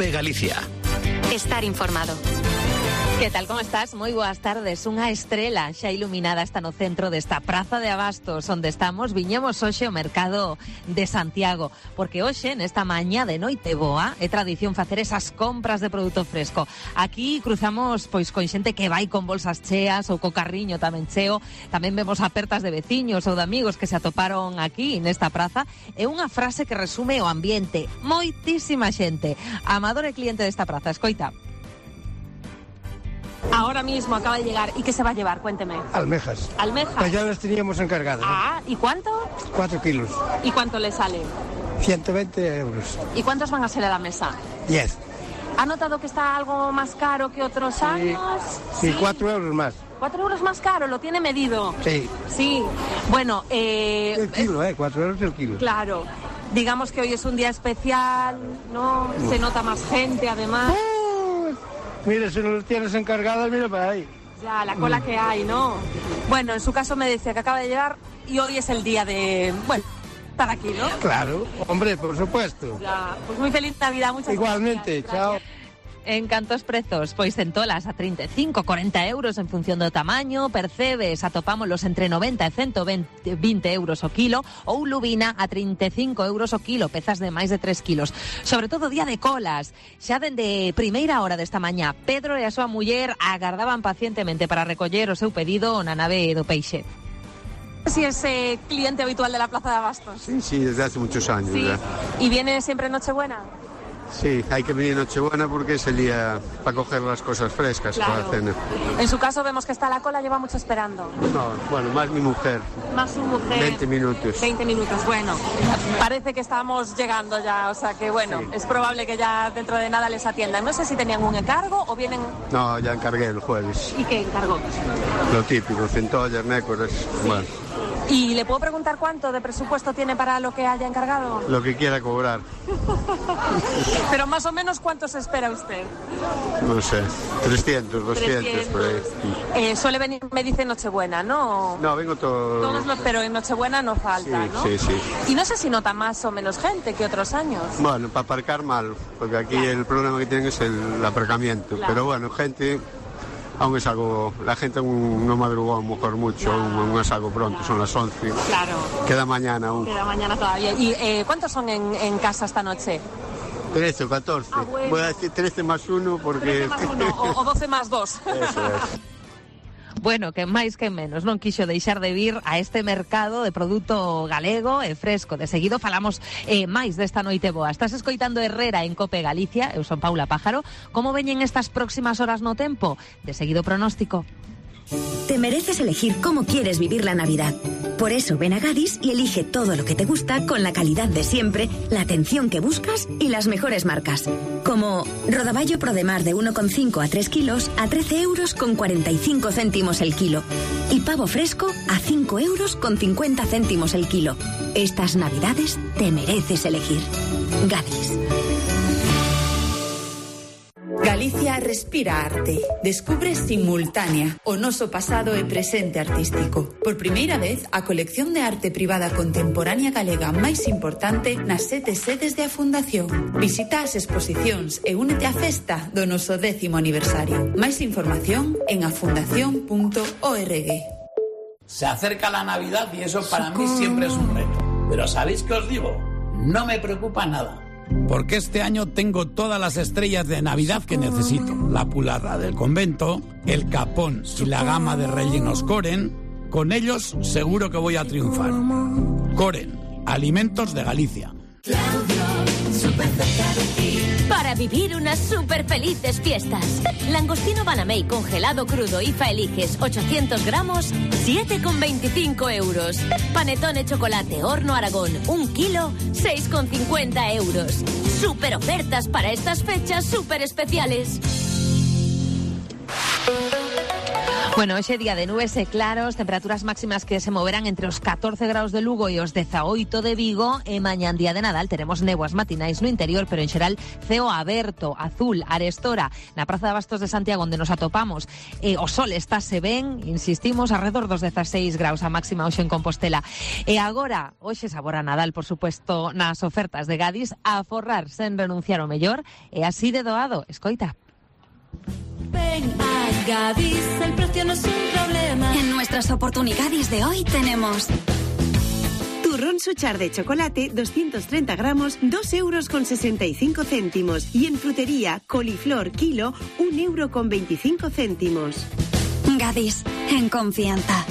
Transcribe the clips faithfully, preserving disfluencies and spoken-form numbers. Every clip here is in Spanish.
COPE Galicia. Estar informado. Que tal, como estás? Moi boas tardes. Unha estrela xa iluminada está no centro desta praza de abastos onde estamos. Viñemos hoxe ao mercado de Santiago, porque hoxe, nesta mañá de noite boa, é tradición facer esas compras de produto fresco. Aquí cruzamos pois con xente que vai con bolsas cheas ou co carriño tamén cheo. Tamén vemos apertas de veciños ou de amigos que se atoparon aquí nesta praza. É unha frase que resume o ambiente. Moitísima xente. Amador é cliente desta praza. Escoita. Ahora mismo acaba de llegar. ¿Y qué se va a llevar? Cuénteme. Almejas. Almejas. Pues ya las teníamos encargadas. Ah, ¿y cuánto? Cuatro kilos. ¿Y cuánto le sale? ciento veinte euros. ¿Y cuántos van a ser a la mesa? diez. ¿Ha notado que está algo más caro que otros Sí. años? Sí, cuatro euros más. ¿Cuatro euros más caro? ¿Lo tiene medido? Sí. Sí. Bueno, eh... El kilo, ¿eh? Cuatro euros el kilo. Claro. Digamos que hoy es un día especial, ¿no? Se nota más gente, además. Mira, si no los tienes encargadas, mira para ahí. Ya, la cola que hay, ¿no? Bueno, en su caso me decía que acaba de llegar y hoy es el día de... Bueno, estar aquí, ¿no? Claro, hombre, por supuesto. Ya, pues muy feliz Navidad, muchas Igualmente, gracias. chao. En cantos prezos, pois centolas a treinta e cinco, corenta euros en función do tamaño, percebes atopámolos entre noventa e ciento vinte euros o kilo, ou lubina a trinta e cinco euros o kilo, pezas de máis de tres kilos. Sobre todo día de colas, xa dende primeira hora desta mañá, Pedro e a súa muller agardaban pacientemente para recoller o seu pedido na nave do peixe. Si es eh, cliente habitual de la Plaza de Abastos. Sí, sí, desde hace muchos años. Sí. Ya. ¿Y viene siempre en Nochebuena? Sí, hay que venir Nochebuena porque es el día para coger las cosas frescas Claro. para la cena. En su caso vemos que está la cola, lleva mucho esperando. No, bueno, más mi mujer. Más su mujer. veinte minutos. veinte minutos, bueno. Parece que estamos llegando ya, o sea que bueno, Sí. es probable que ya dentro de nada les atiendan. No sé si tenían un encargo o vienen... No, ya encargué el jueves. ¿Y qué encargó? Lo típico, centollas, nécoras, bueno, ¿Y le puedo preguntar cuánto de presupuesto tiene para lo que haya encargado? lo que quiera cobrar. Pero más o menos, ¿cuánto se espera usted? No sé, trescientos, doscientos, por ahí. Eh, suele venir, me dice Nochebuena, ¿no? No, vengo todo... Todos los, pero en Nochebuena no falta, Sí, ¿no? sí, sí. Y no sé si nota más o menos gente que otros años. Bueno, para aparcar mal, porque aquí Claro. el problema que tienen es el aparcamiento. Claro. Pero bueno, gente, aún es algo, la gente aún no madrugó a lo mejor mucho, Claro. aún, aún es algo pronto, Claro. son las once. Claro. Queda mañana aún. Queda mañana todavía. ¿Y eh, cuántos son en, en casa esta noche? trece o catorce. Ah, bueno. Voy a decir trece más uno porque... trece más uno o, o doce más dos. Eso es. Bueno, que máis que menos non quixo deixar de vir a este mercado de produto galego e fresco. De seguido falamos eh, máis desta noite boa. Estás escoitando Herrera en Cope Galicia. Eu son Paula Pájaro. Como veñen estas próximas horas no tempo? De seguido pronóstico. Te mereces elegir cómo quieres vivir la Navidad. Por eso ven a Gadis y elige todo lo que te gusta con la calidad de siempre, la atención que buscas y las mejores marcas. Como rodaballo Prodemar de uno coma cinco a tres kilos a trece euros con cuarenta y cinco céntimos el kilo. Y pavo fresco a cinco euros con cincuenta céntimos el kilo. Estas Navidades te mereces elegir. Gadis. Galicia respira arte. Descubre Simultánea, o noso pasado e presente artístico. Por primeira vez, a colección de arte privada contemporánea galega máis importante nas sete sedes de a Fundación. Visita as exposicións e únete á festa do noso décimo aniversario. Máis información en afundación punto org. Se acerca la Navidad y eso para mí siempre es un reto. Pero ¿sabéis qué os digo? No me preocupa nada. Porque este año tengo todas las estrellas de Navidad que necesito. La pularra del convento, el capón y la gama de rellenos Coren. Con ellos seguro que voy a triunfar. Coren, alimentos de Galicia. Para vivir unas súper felices fiestas. Langostino Banamey congelado crudo I F A eliges ochocientos gramos, siete con veinticinco euros. Panetone chocolate horno Aragón, un kilo, seis con cincuenta euros. Súper ofertas para estas fechas súper especiales. Bueno, hoxe día de nubes e claros, temperaturas máximas que se moverán entre os catorce graus de Lugo e os dezaoito de Vigo, e mañán día de Nadal teremos néboas matinais no interior, pero en xeral ceo aberto, azul, arestora, na Praza de Abastos de Santiago, onde nos atopamos, e o sol estáse ben, insistimos, alrededor dos dezaseis graus a máxima hoxe en Compostela. E agora, hoxe sabor a Nadal, por supuesto, nas ofertas de Gadis, a forrar sen renunciar ao mellor, e así de doado, escoita. Ven a Gadis, el precio no es un problema. En nuestras oportunidades de hoy tenemos turrón Suchar de chocolate, doscientos treinta gramos, dos euros con sesenta y cinco céntimos. Y en frutería, coliflor kilo, un euro con veinticinco céntimos. Gadis, en confianza.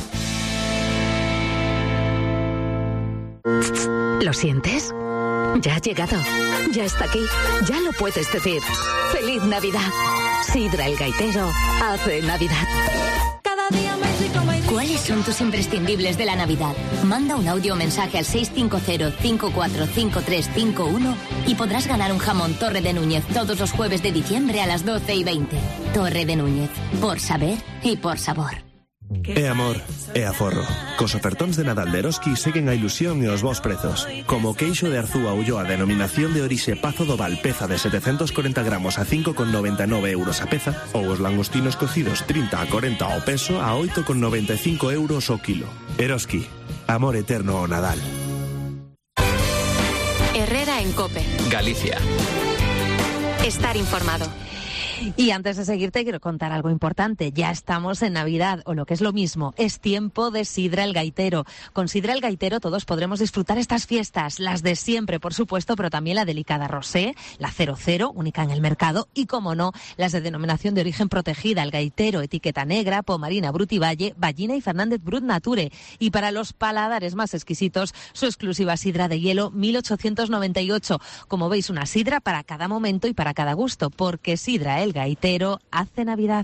¿Lo sientes? Ya ha llegado, ya está aquí, ya lo puedes decir. ¡Feliz Navidad! Sidra el Gaitero hace Navidad. Cada día más rico, más rico. ¿Cuáles son tus imprescindibles de la Navidad? Manda un audio o mensaje al seis cinco cero, cinco cuatro cinco tres cinco uno y podrás ganar un jamón Torre de Núñez todos los jueves de diciembre a las doce y veinte. Torre de Núñez, por saber y por sabor. É amor, é aforro. Cos ofertóns de Nadal de Eroski seguen a ilusión e os bons prezos. Como o queixo de Arzúa Ulloa, denominación de orixe Pazo do Val, peza de setecientos corenta gramos a cinco con noventa e nove euros a peza, ou os langostinos cocidos trinta a corenta ao peso a oito con noventa e cinco euros o kilo. Eroski, amor eterno ao Nadal. Herrera en COPE. Galicia. Estar informado. Y antes de seguirte quiero contar algo importante. Ya estamos en Navidad, o lo que es lo mismo, es tiempo de Sidra el Gaitero. Con Sidra el Gaitero todos podremos disfrutar estas fiestas, las de siempre, por supuesto, pero también la delicada rosé, la cero cero, única en el mercado, y, como no, las de denominación de origen protegida, el Gaitero, etiqueta negra, Pomarina Brut y Valle, Ballina y Fernández Brut Nature. Y para los paladares más exquisitos, su exclusiva sidra de hielo mil ochocientos noventa y ocho. Como veis, una sidra para cada momento y para cada gusto, porque Sidra el Gaitero hace Navidad.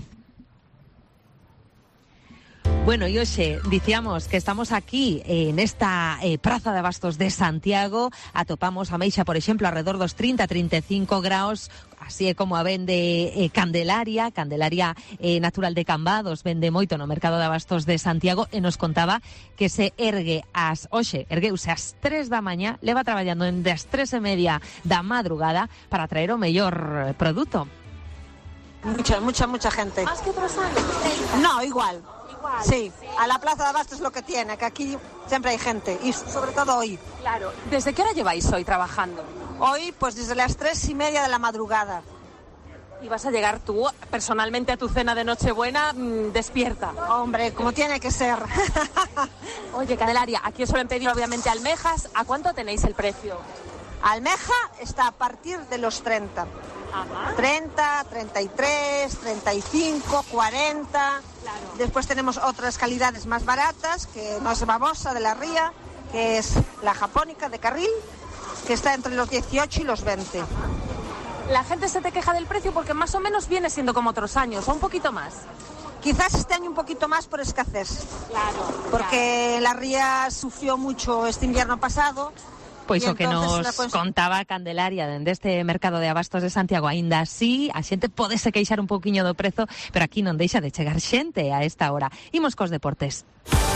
Bueno, y hoxe dicíamos que estamos aquí en esta eh, Praza de Abastos de Santiago. Atopamos a Meixa, por exemplo, alrededor dos trinta a trinta e cinco graus, así é como a vende eh, Candelaria, Candelaria eh, natural de Cambados, vende moito no mercado de Abastos de Santiago, e nos contaba que se ergue as, hoxe, ergueuse ás tres da mañá, leva traballando en das tres e media da madrugada para traer o mellor produto. Mucha, mucha, mucha gente. ¿Más que otros años? No, igual. Igual. Sí, a la Plaza de Abastos es lo que tiene, que aquí siempre hay gente, y sobre todo hoy. Claro. ¿Desde qué hora lleváis hoy trabajando? Hoy, pues desde las tres y media de la madrugada. ¿Y vas a llegar tú personalmente a tu cena de Nochebuena mmm, despierta? Hombre, como tiene que ser. Oye, Candelaria, aquí os suelen pedir obviamente almejas. ¿A cuánto tenéis el precio? Almeja está a partir de los treinta. Ajá. treinta, treinta y tres, treinta y cinco, cuarenta. Claro. Después tenemos otras calidades más baratas, que no es babosa de la ría, que es la japónica de carril, que está entre los dieciocho y los veinte. La gente se te queja del precio porque más o menos viene siendo como otros años, o un poquito más. Quizás este año un poquito más por escasez. Claro. Porque claro. La ría sufrió mucho este invierno pasado. Pois o que nos contaba Candelaria dende este mercado de Abastos de Santiago, aínda así a xente pódese queixar un pouquiño do prezo, pero aquí non deixa de chegar xente a esta hora. Imos cos deportes.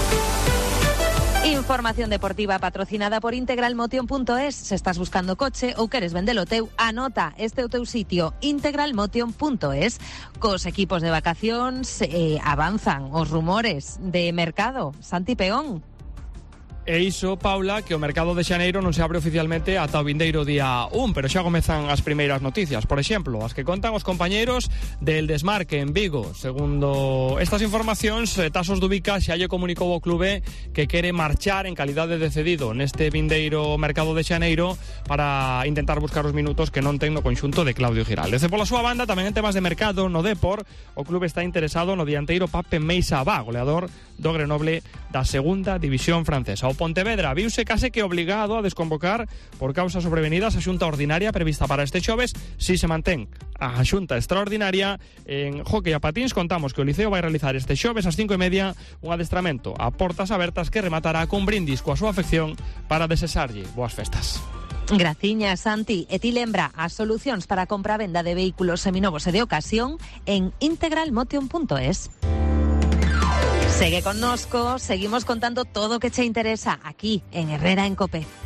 Información deportiva patrocinada por integral motion punto es. Se estás buscando coche ou queres vendelo teu, anota este o teu sitio, integral motion punto es. Cos equipos de vacacións eh, avanzan os rumores de mercado. Santi Peón. E iso, Paula, que o mercado de xaneiro non se abre oficialmente ata o vindeiro día un, pero xa comezan as primeiras noticias. Por exemplo, as que contan os compañeiros del Desmarque en Vigo. Segundo estas informacións, Tasos Dubica xa lle comunicou ao clube que quere marchar en calidade de cedido neste vindeiro mercado de xaneiro para intentar buscar os minutos que non ten no conxunto de Claudio Giraldez. E pola súa banda, tamén en temas de mercado, no Depor, o clube está interesado no dianteiro Pape Meixa Abá, goleador do Grenoble da segunda división francesa. O Pontevedra viuse case que obligado a desconvocar por causas sobrevenidas a xunta ordinaria prevista para este xoves si se mantén a xunta extraordinaria. En hockey a patins contamos que o Liceo vai realizar este xoves ás cinco e media un adestramento a portas abertas que rematará con brindis coa súa afección para desexarlle boas festas. Graciña, Santi. E ti lembra as solucións para a compra-venda de vehículos seminovos e de ocasión en integral motion punto es. Segue con nosco, seguimos contando todo lo que te interesa aquí en Herrera en COPE.